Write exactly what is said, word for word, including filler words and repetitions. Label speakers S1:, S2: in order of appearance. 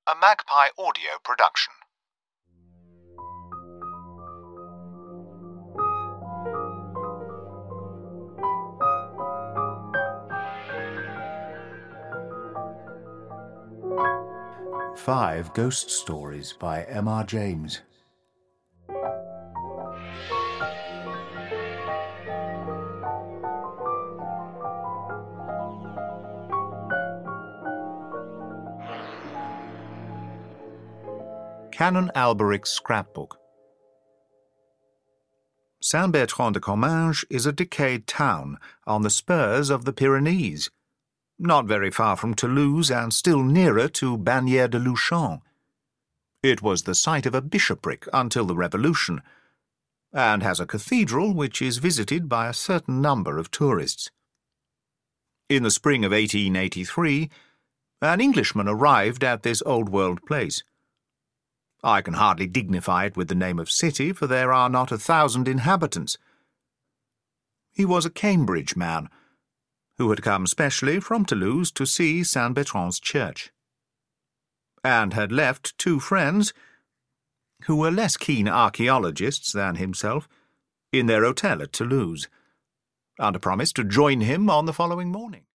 S1: A Magpie Audio production.
S2: Five Ghost Stories by M R James. Canon Alberic's Scrapbook. Saint-Bertrand-de-Comminges is a decayed town on the spurs of the Pyrenees, not very far from Toulouse and still nearer to Bagnères-de-Luchon. It was the site of a bishopric until the Revolution, and has a cathedral which is visited by a certain number of tourists. In the spring of eighteen eighty-three, an Englishman arrived at this old-world place. I can hardly dignify it with the name of city, for there are not a thousand inhabitants. He was a Cambridge man, who had come specially from Toulouse to see Saint-Bertrand's church, and had left two friends, who were less keen archaeologists than himself, in their hotel at Toulouse, under promise to join him on the following morning.